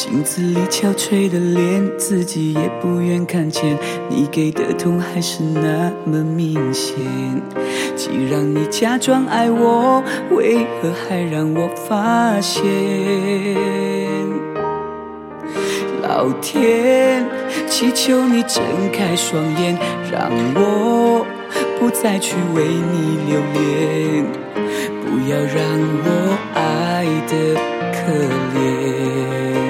镜子里憔悴的脸，自己也不愿看见，你给的痛还是那么明显。既然你假装爱我，为何还让我发现？老天，祈求你睁开双眼，让我不再去为你留恋，不要让我爱得可怜。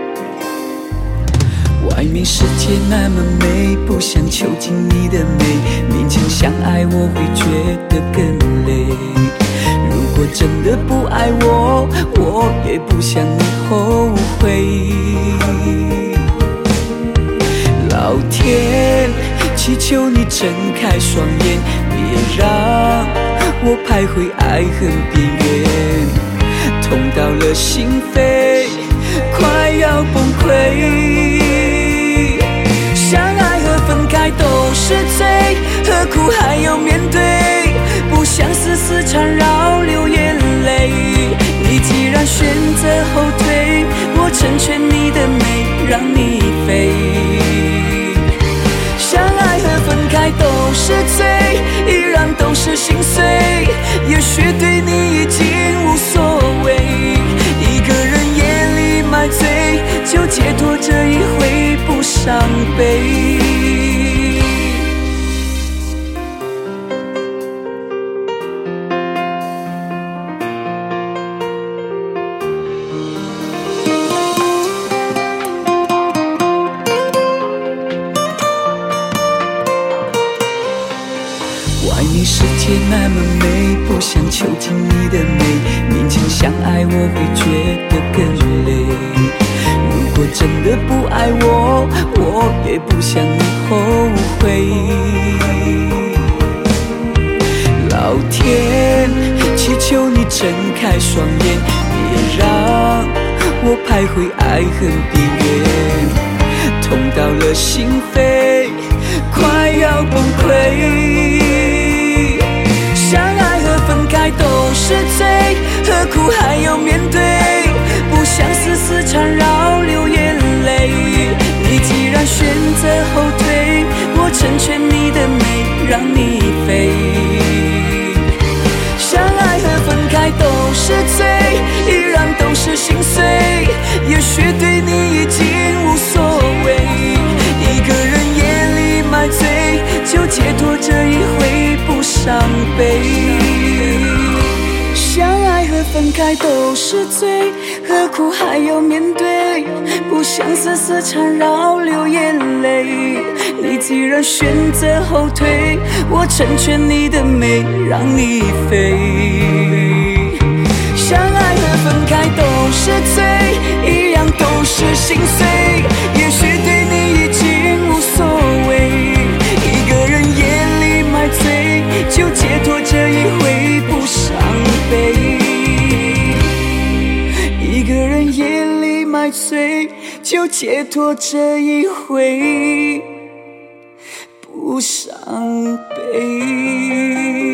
外面世界那么美，不想囚禁你的美，勉强相爱我会觉得更累。如果真的不爱我，我也不想你后悔。老天，祈求你睁开双眼，别让我徘徊爱恨边缘，痛到了心扉，快要崩溃。相爱和分开都是罪，何苦还要面对？不想死死缠绕流眼泪。你既然选择后退，我成全你的美，让你飞。相爱和分开都是罪，依然都是心碎。也许对你已经无所谓，一个人夜里买醉，就解脱这一回不伤悲。外面世界那么美，不想囚禁你的美，勉强相爱我会觉得更累。如果真的不爱我，我也不想你后悔。老天，祈求你睁开双眼，别让我徘徊爱恨边缘，痛到了心扉，快要崩溃。相爱和分开都是罪，何苦还要面对？不想死死缠绕流眼泪。你既然选择后退，我成全你的美，让你飞。相爱和分开都是罪，依然都是心碎。也许对你已经无所谓，一个人夜里买醉，就解脱这一回不伤悲。相爱和分开都是罪，何苦还要面对？不想死死缠绕流眼泪。你既然选择后退，我成全你的美，让你飞。相爱和分开都是罪，一样都是心碎。也许对你已经无所谓，一个人夜里买醉，就解脱这一回不伤悲。一个人夜里买醉，就解脱这一回不伤悲。